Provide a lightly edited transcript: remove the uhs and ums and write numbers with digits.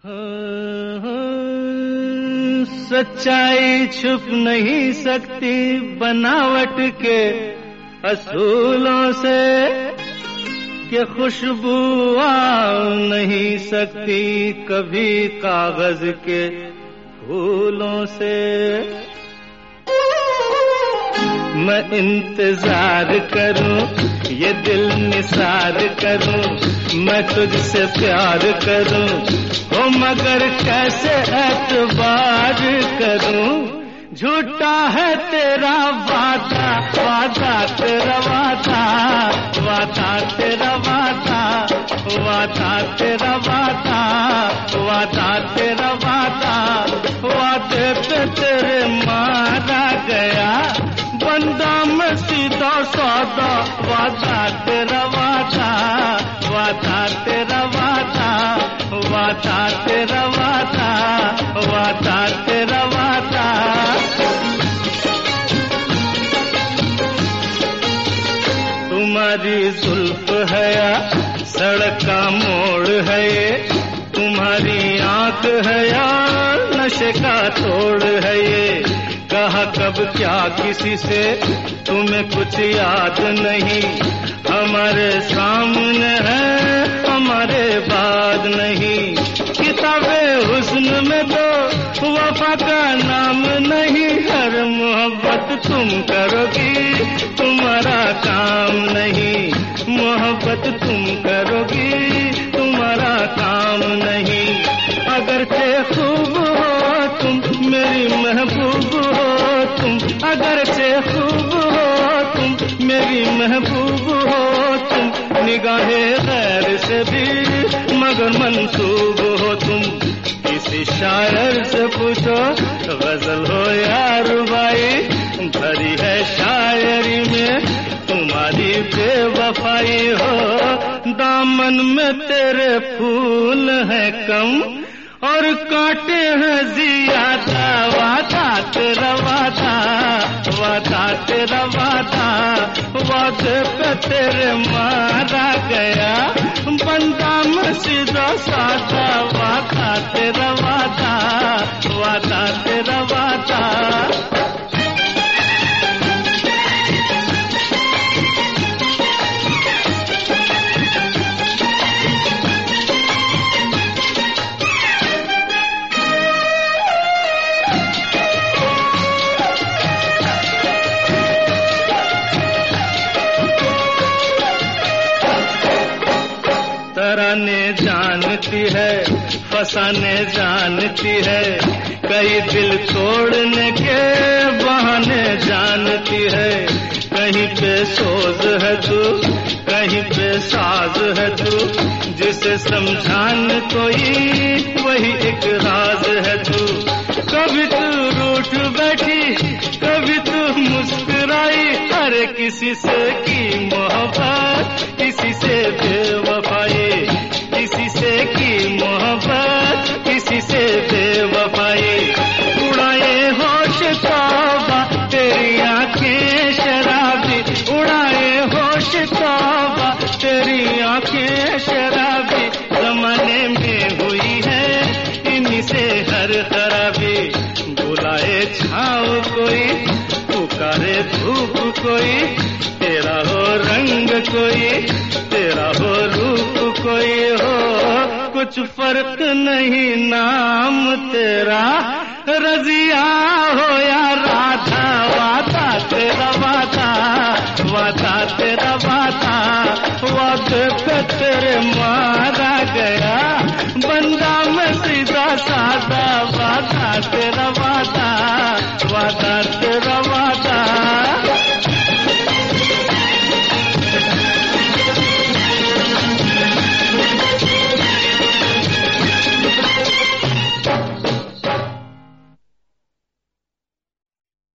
सच्चाई छुप नहीं सकती बनावट के असूलों से, कि खुशबू आ नहीं सकती कभी कागज के फूलों से। मैं इंतजार करूं, ये दिल निसार करूं, मैं तुझसे प्यार करूं, हो मगर कैसे एतबार करूं। झूठा है तेरा वादा, वादा तेरा वादा, वादा तेरा वादा, वादा तेरा वादा, वादा तेरा वादा, वादे पे तेरे मारा गया बंदा मैं सीधा सादा। वादा तेरा वादा, वादा तेरा वादा, वादा तेरा वादा, वादा तेरा वादा। तुम्हारी जुल्फ है या सड़क का मोड़ है ये, तुम्हारी आंख है या नशे का तोड़ है ये। कहा कब क्या किसी से तुम्हें कुछ याद नहीं, हमारे सामने है हमारे बाद नहीं। किताबे हुस्न में तो वफा का नाम नहीं, हर मोहब्बत तुम करोगी तुम्हारा काम नहीं, मोहब्बत तुम करोगी तुम्हारा काम नहीं। अगर से खूब हो तुम मेरी महबूब हो तुम, अगर से खूब हो तुम मेरी महबूब हो तुम, निगाहे गैर से भी मगर मंसूब हो तुम। किसी शायर से पूछो गजल हो या रुबाई, भरी है शायरी में तुम्हारी बेवफाई हो। दामन में तेरे फूल है कम और कांटे हैं ज्यादा, वादा तेरा वादा, वादा तेरा वादा, वादे पे तेरे मारा गया बंदा मैं सीधा सादा। वादा तेरा वादा, वादा तेरा वादा। तराने जानती है फसाने जानती है, कई दिल तोड़ने के बहाने जानती है। कहीं पे सोज है तू, कहीं पे साज है तू, जिसे समझाने कोई वही एक राज है तू। कभी तू रूठ बैठी कभी तू मुस्कुराई, हर किसी से की मोहब्बत किसी से बेवफाई, किसी से की मोहब्बत किसी से बेवफाई। उड़ाए होश तौबा तेरी आंखें शराबी, उड़ाए होश तौबा तेरी आंखें शराबी। जमाने में हुई है इन्हीं से हर खराबी, बुलाए छाँव कोई पुकारे धूप कोई, तेरा हो रंग कोई तेरा हो रूप कोई हो, कुछ फर्क नहीं नाम तेरा रजिया हो या राधा। वादा तेरा वादा, वादा तेरा वादा।